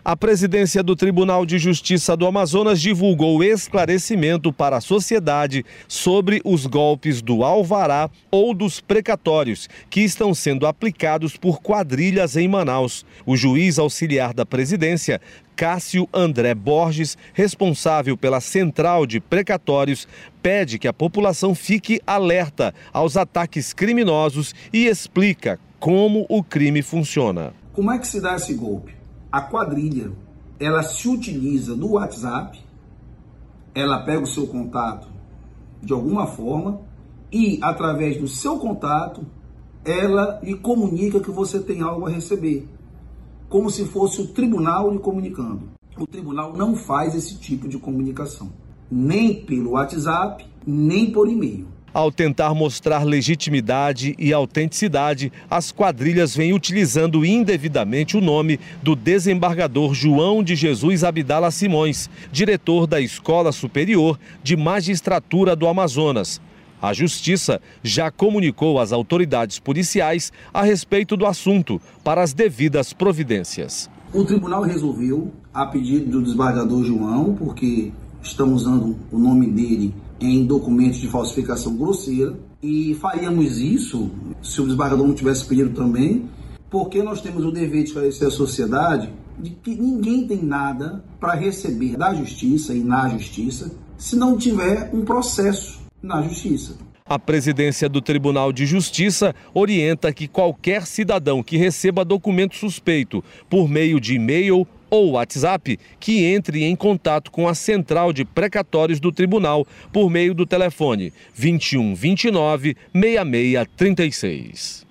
A presidência do Tribunal de Justiça do Amazonas divulgou esclarecimento para a sociedade sobre os golpes do alvará ou dos precatórios que estão sendo aplicados por quadrilhas em Manaus. O juiz auxiliar da presidência, Cássio André Borges, responsável pela Central de Precatórios, pede que a população fique alerta aos ataques criminosos e explica como o crime funciona. Como é que se dá esse golpe? A quadrilha, ela se utiliza do WhatsApp, ela pega o seu contato de alguma forma e, através do seu contato, ela lhe comunica que você tem algo a receber, como se fosse o tribunal lhe comunicando. O tribunal não faz esse tipo de comunicação, nem pelo WhatsApp, nem por e-mail. Ao tentar mostrar legitimidade e autenticidade, as quadrilhas vêm utilizando indevidamente o nome do desembargador João de Jesus Abdala Simões, diretor da Escola Superior de Magistratura do Amazonas. A Justiça já comunicou às autoridades policiais a respeito do assunto para as devidas providências. O tribunal resolveu, a pedido do desembargador João, porque estão usando o nome dele em documentos de falsificação grosseira, e faríamos isso se o desembargador não tivesse pedido também, porque nós temos o dever de esclarecer a sociedade de que ninguém tem nada para receber da Justiça e na Justiça se não tiver um processo na Justiça. A presidência do Tribunal de Justiça orienta que qualquer cidadão que receba documento suspeito por meio de e-mail ou WhatsApp, que entre em contato com a Central de Precatórios do Tribunal por meio do telefone 21 29 66 36.